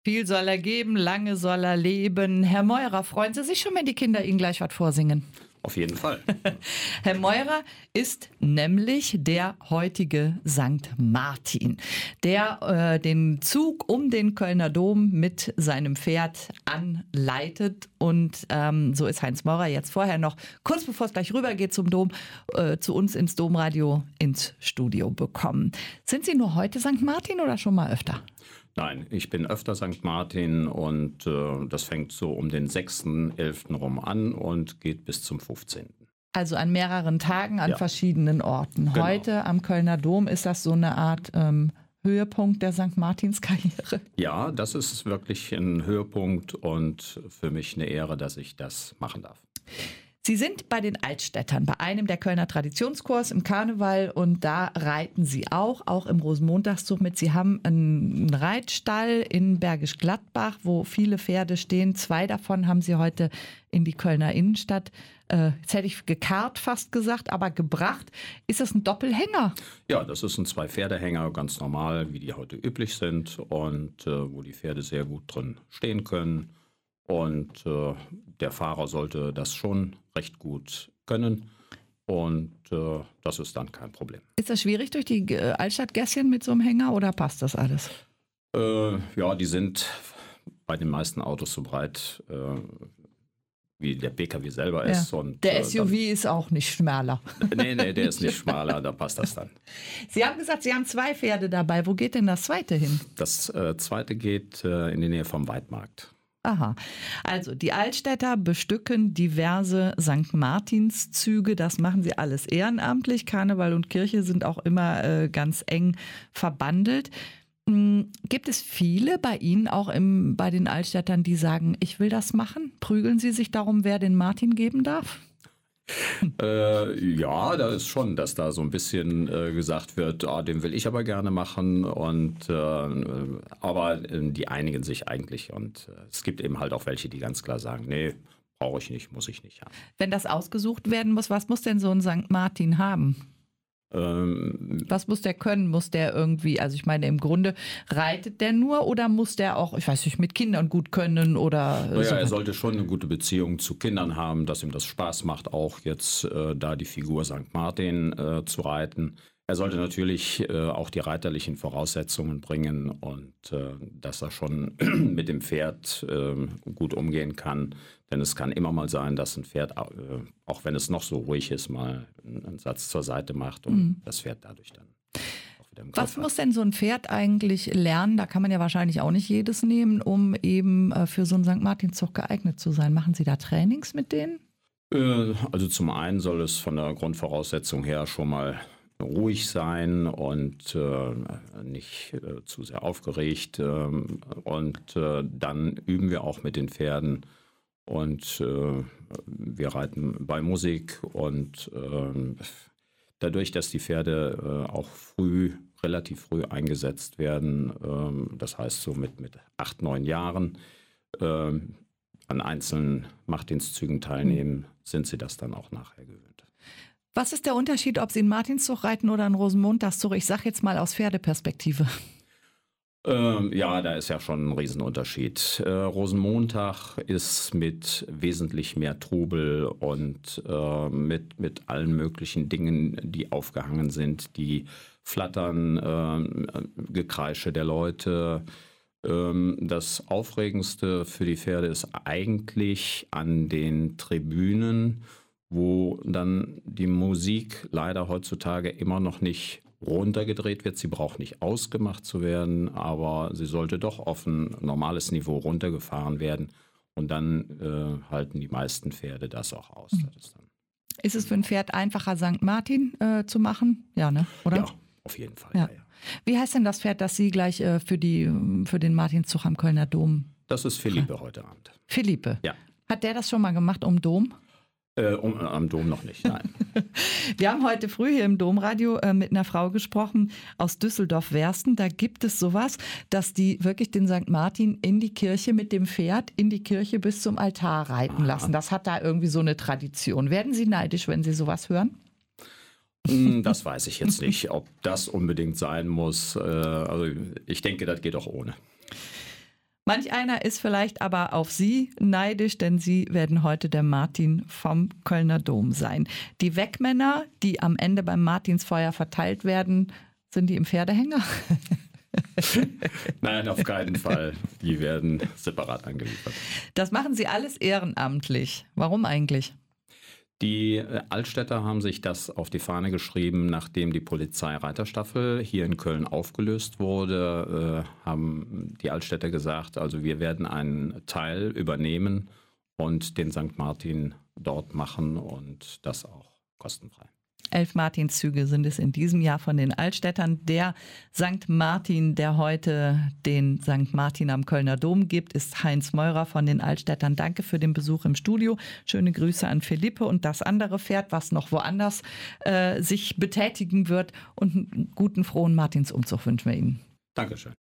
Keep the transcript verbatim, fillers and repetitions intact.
Viel soll er geben, lange soll er leben. Herr Meurer, freuen Sie sich schon, wenn die Kinder Ihnen gleich was vorsingen? Auf jeden Fall. Herr Meurer ist nämlich der heutige Sankt Martin, der äh, den Zug um den Kölner Dom mit seinem Pferd anleitet. Und ähm, so ist Heinz Meurer jetzt vorher noch, kurz bevor es gleich rübergeht zum Dom, äh, zu uns ins Domradio ins Studio bekommen. Sind Sie nur heute Sankt Martin oder schon mal öfter? Nein, ich bin öfter Sankt Martin und äh, das fängt so um den sechsten, elften rum an und geht bis zum fünfzehnten Also an mehreren Tagen an Ja. verschiedenen Orten. Genau. Heute am Kölner Dom ist das so eine Art ähm, Höhepunkt der Sankt Martins Karriere. Ja, das ist wirklich ein Höhepunkt und für mich eine Ehre, dass ich das machen darf. Sie sind bei den Altstädtern, bei einem der Kölner Traditionschors im Karneval und da reiten Sie auch, auch im Rosenmontagszug mit. Sie haben einen Reitstall in Bergisch Gladbach, wo viele Pferde stehen. Zwei davon haben Sie heute in die Kölner Innenstadt, äh, jetzt hätte ich gekarrt fast gesagt, aber gebracht. Ist das ein Doppelhänger? Ja, das ist ein Zwei-Pferdehänger, ganz normal, wie die heute üblich sind und äh, wo die Pferde sehr gut drin stehen können. Und äh, der Fahrer sollte das schon recht gut können und äh, das ist dann kein Problem. Ist das schwierig durch die äh, Altstadtgässchen mit so einem Hänger oder passt das alles? Äh, ja, die sind bei den meisten Autos so breit, äh, wie der P K W selber ist. Ja. Und, Der äh, S U V ist auch nicht schmaler. Dann, nee, nee, der ist nicht schmaler, da passt das dann. Sie haben gesagt, Sie haben zwei Pferde dabei. Wo geht denn das zweite hin? Das äh, zweite geht äh, in die Nähe vom Weidmarkt. Aha. Also die Altstädter bestücken diverse Sankt Martinszüge. Das machen sie alles ehrenamtlich. Karneval und Kirche sind auch immer äh, ganz eng verbandelt. Hm, gibt es viele bei Ihnen auch im, bei den Altstädtern, die sagen, ich will das machen? Prügeln Sie sich darum, wer den Martin geben darf? Äh, ja, da ist schon, dass da so ein bisschen äh, gesagt wird, ah, den will ich aber gerne machen. Und äh, aber äh, die einigen sich eigentlich. Und äh, es gibt eben halt auch welche, die ganz klar sagen, nee, brauche ich nicht, muss ich nicht haben. Wenn das ausgesucht werden muss, was muss denn so ein Sankt Martin haben? Ähm, Was muss der können? Muss der irgendwie, also ich meine, im Grunde reitet der nur oder muss der auch, ich weiß nicht, mit Kindern gut können oder naja, so? er sollte schon eine gute Beziehung zu Kindern haben, dass ihm das Spaß macht, auch jetzt äh, da die Figur Sankt Martin äh, zu reiten. Er sollte natürlich äh, auch die reiterlichen Voraussetzungen bringen und äh, dass er schon mit dem Pferd äh, gut umgehen kann. Denn es kann immer mal sein, dass ein Pferd, äh, auch wenn es noch so ruhig ist, mal einen, einen Satz zur Seite macht und Mhm. das Pferd dadurch dann auch wieder im Was Griff muss hat. denn so ein Pferd eigentlich lernen? Da kann man ja wahrscheinlich auch nicht jedes nehmen, um eben äh, für so einen Sankt Martinszug geeignet zu sein. Machen Sie da Trainings mit denen? Äh, Also zum einen soll es von der Grundvoraussetzung her schon mal ruhig sein und äh, nicht äh, zu sehr aufgeregt. Ähm, und äh, dann üben wir auch mit den Pferden und äh, wir reiten bei Musik und äh, dadurch, dass die Pferde äh, auch früh, relativ früh eingesetzt werden, ähm, das heißt so mit, mit acht, neun Jahren, ähm, an einzelnen Machtdienstzügen teilnehmen, sind sie das dann auch nachher gewöhnt. Was ist der Unterschied, ob Sie einen Martinszug reiten oder einen Rosenmontagszug? Ich sage jetzt mal aus Pferdeperspektive. Ähm, ja, da ist ja schon ein Riesenunterschied. Äh, Rosenmontag ist mit wesentlich mehr Trubel und äh, mit, mit allen möglichen Dingen, die aufgehangen sind, die Flattern, äh, Gekreische der Leute. Ähm, das Aufregendste für die Pferde ist eigentlich an den Tribünen, wo dann die Musik leider heutzutage immer noch nicht runtergedreht wird. Sie braucht nicht ausgemacht zu werden, aber sie sollte doch auf ein normales Niveau runtergefahren werden. Und dann äh, halten die meisten Pferde das auch aus. Mhm. Das ist dann, Ist es für ein Pferd einfacher, Sankt Martin äh, zu machen? Ja, ne? Oder? ja, auf jeden Fall. Ja. Ja. Ja. Wie heißt denn das Pferd, das Sie gleich äh, für, die, für den Martinszug am Kölner Dom? Das ist Philippe heute Abend. Philippe. Ja. Hat der das schon mal gemacht um Dom? Äh, um, am Dom noch nicht, nein. Wir haben heute früh hier im Domradio äh, mit einer Frau gesprochen aus Düsseldorf-Wersten. Da gibt es sowas, dass die wirklich den Sankt Martin in die Kirche mit dem Pferd in die Kirche bis zum Altar reiten Aha. lassen. Das hat da irgendwie so eine Tradition. Werden Sie neidisch, wenn Sie sowas hören? Hm, Das weiß ich jetzt nicht, ob das unbedingt sein muss. Äh, Also ich denke, das geht auch ohne. Manch einer ist vielleicht aber auf Sie neidisch, denn Sie werden heute der Martin vom Kölner Dom sein. Die Wegmänner, die am Ende beim Martinsfeuer verteilt werden, sind die im Pferdehänger? Nein, auf keinen Fall. Die werden separat angeliefert. Das machen Sie alles ehrenamtlich. Warum eigentlich? Die Altstädter haben sich das auf die Fahne geschrieben, nachdem die Polizeireiterstaffel hier in Köln aufgelöst wurde, äh, haben die Altstädter gesagt, also wir werden einen Teil übernehmen und den Sankt Martin dort machen und das auch kostenfrei. Elf Martinszüge sind es in diesem Jahr von den Altstädtern. Der Sankt Martin, der heute den Sankt Martin am Kölner Dom gibt, ist Heinz Meurer von den Altstädtern. Danke für den Besuch im Studio. Schöne Grüße an Philippe und das andere Pferd, was noch woanders äh, sich betätigen wird. Und einen guten, frohen Martinsumzug wünschen wir Ihnen. Dankeschön.